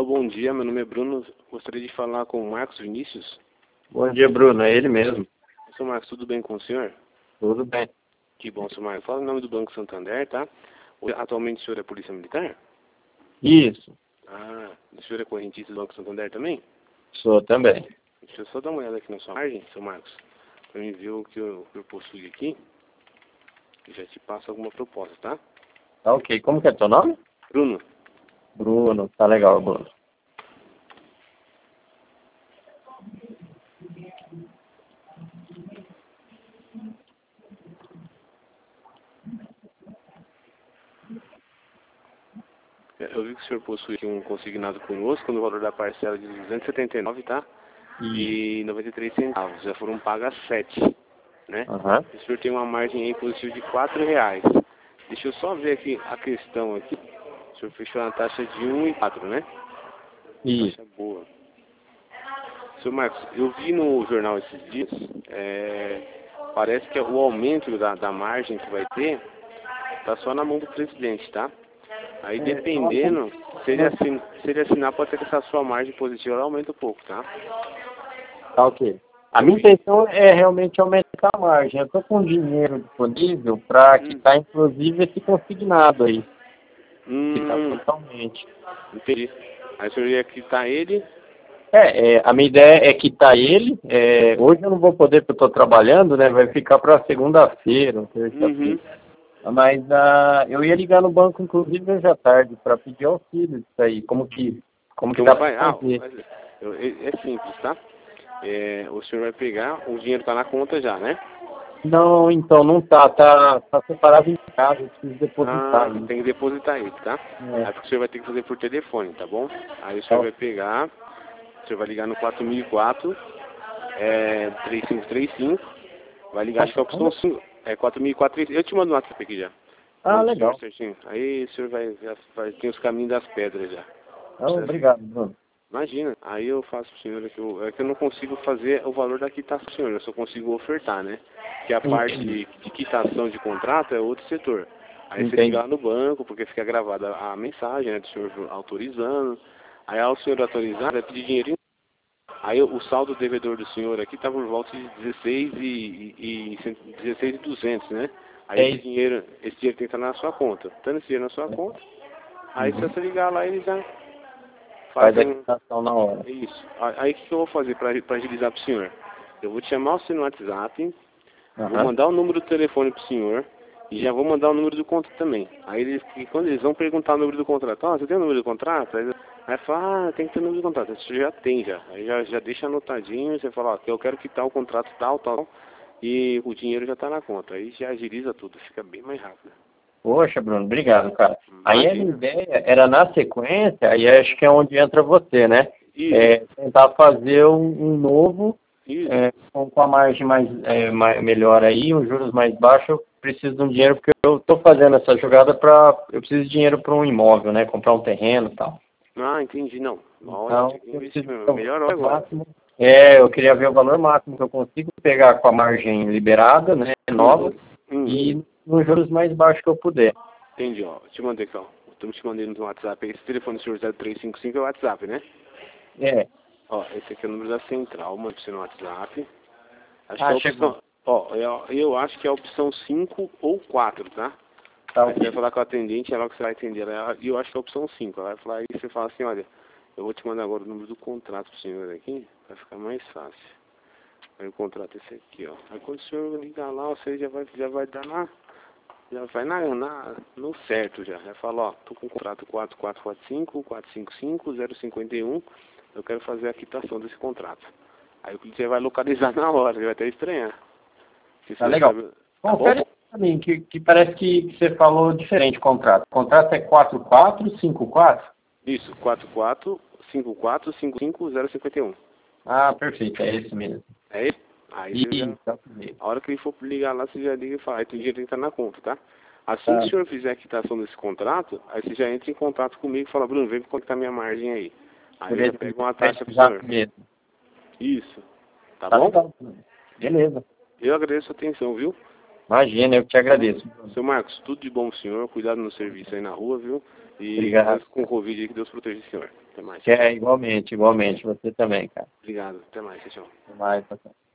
Alô, bom dia, meu nome é Bruno. Gostaria de falar com o Marcos Vinícius. Bom dia, Bruno. É ele mesmo. Seu Marcos, tudo bem com o senhor? Tudo bem. Que bom, seu Marcos. Fala em nome do Banco Santander, tá? Atualmente o senhor é polícia militar? Isso. Ah, o senhor é correntista do Banco Santander também? Sou também. Deixa eu só dar uma olhada aqui na sua margem, seu Marcos, para mim ver o que eu possuo aqui. E já te passo alguma proposta, tá? Tá ok. Como que é teu nome? Bruno. Bruno. Tá legal, Bruno. Eu vi que o senhor possui aqui um consignado conosco no valor da parcela de 279, tá? E 93 centavos. Já foram pagas 7, né? Aham. O senhor tem uma margem aí positiva de R$ 4. Deixa eu só ver aqui a questão aqui. O senhor fechou na taxa de 1,4, né? Isso. Taxa boa. Seu Marcos, eu vi no jornal esses dias, parece que o aumento da margem que vai ter tá só na mão do presidente, tá? Aí dependendo, se ele assinar, pode ser que essa sua margem positiva ela aumenta um pouco, tá? Tá ok. A minha intenção é realmente aumentar a margem. Eu tô com dinheiro disponível para quitar, inclusive, esse consignado aí. Quitar totalmente. Entendi. Aí o senhor ia quitar ele? A minha ideia é quitar ele. Hoje eu não vou poder porque eu estou trabalhando, né? Vai ficar para segunda-feira, terça-feira. Mas eu ia ligar no banco, inclusive, hoje à tarde, para pedir auxílio disso aí. Como que dá para fazer? É simples, tá? O senhor vai pegar, o dinheiro está na conta já, né? Não, então, não tá. Tá separado em casa, eu preciso depositar. Tem que depositar ele, tá? Aí o senhor vai ter que fazer por telefone, tá bom? Aí o senhor vai pegar, o senhor vai ligar no 4004, 3535, vai ligar, acho que é a opção 5, 4004, eu te mando no WhatsApp aqui já. Legal. Certinho. Aí o senhor vai ter os caminhos das pedras já. Obrigado, Bruno. Imagina, aí eu faço pro senhor que eu não consigo fazer o valor da quitação pro senhor, eu só consigo ofertar, né? Que a parte de quitação de contrato é outro setor. Aí você liga lá no banco, porque fica gravada a mensagem, né, do senhor autorizando. Aí ao senhor autorizar, vai pedir dinheiro. Aí o saldo devedor do senhor aqui tá por volta de 16.200, né? Aí esse dinheiro tem que estar na sua conta. Tendo esse dinheiro na sua conta, aí se você ligar lá, ele já faz a quitação na hora. Isso. Aí o que eu vou fazer para agilizar para o senhor? Eu vou te chamar você no WhatsApp, vou mandar o número do telefone para o senhor e já vou mandar o número do contrato também. Aí quando eles vão perguntar o número do contrato, você tem o número do contrato? Aí fala, tem que ter o número do contrato. Você já tem, já. Aí já deixa anotadinho, você fala, eu quero quitar o contrato tal, e o dinheiro já está na conta. Aí já agiliza tudo, fica bem mais rápido. Poxa, Bruno, obrigado, cara. Aí a minha ideia era, na sequência, aí acho que é onde entra você, né? Tentar fazer um novo, com a margem melhor aí, os juros mais baixos. Eu preciso de um dinheiro, porque eu estou fazendo essa jogada eu preciso de dinheiro para um imóvel, né? Comprar um terreno e tal. Entendi, não. Então, eu preciso melhor agora. Eu queria ver o valor máximo que eu consigo pegar com a margem liberada, né? Nova, e nos juros mais baixos que eu puder. Entendi, ó. Te mandei aqui, ó. Estamos te mandando no WhatsApp. Esse telefone do senhor 0355 é o WhatsApp, né? Ó, esse aqui é o número da central, manda você no WhatsApp. Acho que é a opção. Ó, eu acho que é a opção 5 ou 4, tá? Aí você vai falar com a atendente, ela que você vai atender. E eu acho que é a opção 5. Ela vai falar aí, você fala assim, olha, eu vou te mandar agora o número do contrato pro senhor aqui, vai ficar mais fácil. Aí o contrato é esse aqui, ó. Aí quando o senhor ligar lá, você já vai dar já vai no certo já. Vai falar, ó, tô com o contrato 4445, 455, 051, eu quero fazer a quitação desse contrato. Aí o cliente vai localizar na hora, ele vai até estranhar. Tá legal. Confere pra mim, que parece que você falou diferente o contrato. O contrato é 4454? Isso, 445455 perfeito, é esse mesmo. É ele? Aí a hora que ele for ligar lá, você já liga e fala, aí o dinheiro tem que estar na conta, tá? Assim que o senhor fizer a quitação desse contrato, aí você já entra em contato comigo e fala, Bruno, vem contar minha margem aí. Aí eu já pego uma taxa pro senhor. Isso. Tá bom? Legal. Beleza. Eu agradeço a atenção, viu? Imagina, eu que te agradeço. Seu Marcos, tudo de bom pro senhor, cuidado no serviço aí na rua, viu? E Obrigado. com o Covid aí, que Deus proteja o senhor. Até mais. Que é igualmente, igualmente. Você também, cara. Obrigado. Até mais, tchau. Até mais, tchau.